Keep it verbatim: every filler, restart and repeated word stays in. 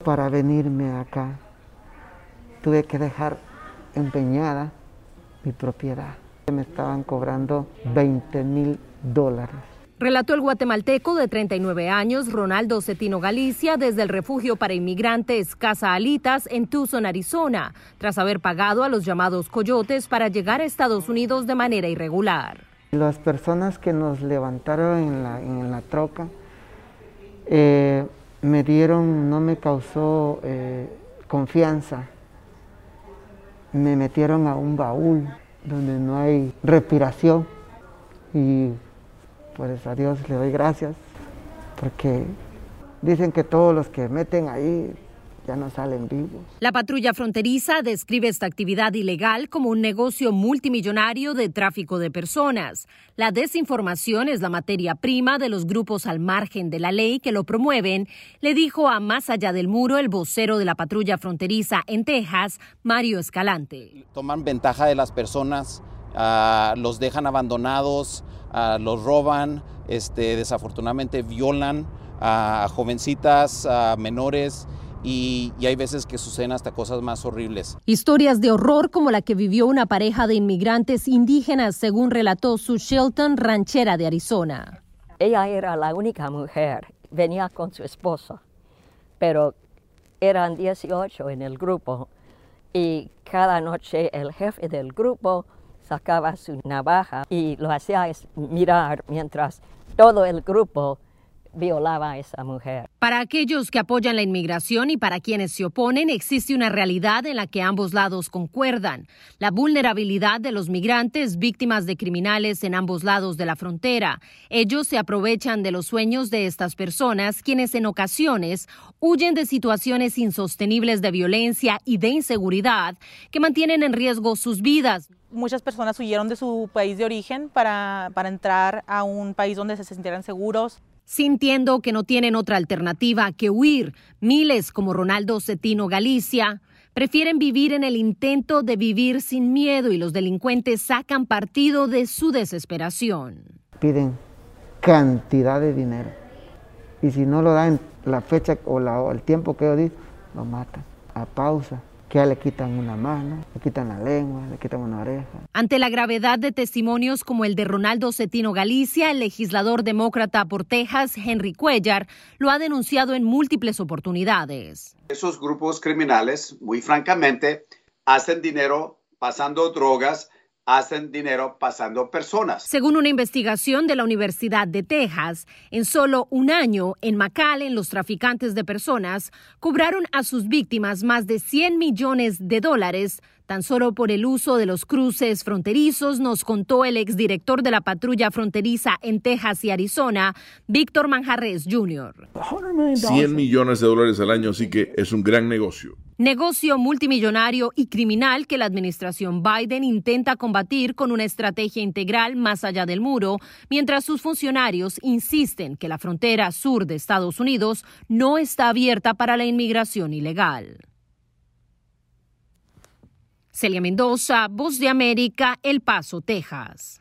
Para venirme acá, tuve que dejar empeñada mi propiedad. Me estaban cobrando veinte mil dólares. Relató el guatemalteco de treinta y nueve años, Ronaldo Cetino Galicia, desde el refugio para inmigrantes Casa Alitas en Tucson, Arizona, tras haber pagado a los llamados coyotes para llegar a Estados Unidos de manera irregular. Las personas que nos levantaron en la, en la troca eh, me dieron, no me causó eh, confianza. Me metieron a un baúl donde no hay respiración y pues a Dios le doy gracias porque dicen que todos los que meten ahí ya no salen vivos. La patrulla fronteriza describe esta actividad ilegal como un negocio multimillonario de tráfico de personas. La desinformación es la materia prima de los grupos al margen de la ley que lo promueven, le dijo a Más Allá del Muro el vocero de la patrulla fronteriza en Texas, Mario Escalante. Toman ventaja de las personas, uh, los dejan abandonados, uh, los roban, este, desafortunadamente violan a jovencitas, a menores. Y, y hay veces que suceden hasta cosas más horribles. Historias de horror como la que vivió una pareja de inmigrantes indígenas, según relató Sue Shelton, ranchera de Arizona. Ella era la única mujer, venía con su esposo, pero eran dieciocho en el grupo y cada noche el jefe del grupo sacaba su navaja y lo hacía mirar mientras todo el grupo violaba a esa mujer. Para aquellos que apoyan la inmigración y para quienes se oponen, existe una realidad en la que ambos lados concuerdan: la vulnerabilidad de los migrantes víctimas de criminales en ambos lados de la frontera. Ellos se aprovechan de los sueños de estas personas, quienes en ocasiones huyen de situaciones insostenibles de violencia y de inseguridad que mantienen en riesgo sus vidas. Muchas personas huyeron de su país de origen para, para entrar a un país donde se sintieran seguros. Sintiendo que no tienen otra alternativa que huir, miles como Ronaldo Cetino Galicia prefieren vivir en el intento de vivir sin miedo y los delincuentes sacan partido de su desesperación. Piden cantidad de dinero y si no lo dan la fecha o, la, o el tiempo que yo di, lo matan a pausa. Que ya le quitan una mano, le quitan la lengua, le quitan una oreja. Ante la gravedad de testimonios como el de Ronaldo Cetino Galicia, el legislador demócrata por Texas, Henry Cuellar, lo ha denunciado en múltiples oportunidades. Esos grupos criminales, muy francamente, hacen dinero pasando drogas, hacen dinero pasando personas. Según una investigación de la Universidad de Texas, en solo un año, en McAllen, los traficantes de personas cobraron a sus víctimas más de cien millones de dólares tan solo por el uso de los cruces fronterizos, nos contó el exdirector de la patrulla fronteriza en Texas y Arizona, Víctor Manjarres junior cien millones de dólares al año, así que es un gran negocio. Negocio multimillonario y criminal que la administración Biden intenta combatir con una estrategia integral más allá del muro, mientras sus funcionarios insisten que la frontera sur de Estados Unidos no está abierta para la inmigración ilegal. Celia Mendoza, Voz de América, El Paso, Texas.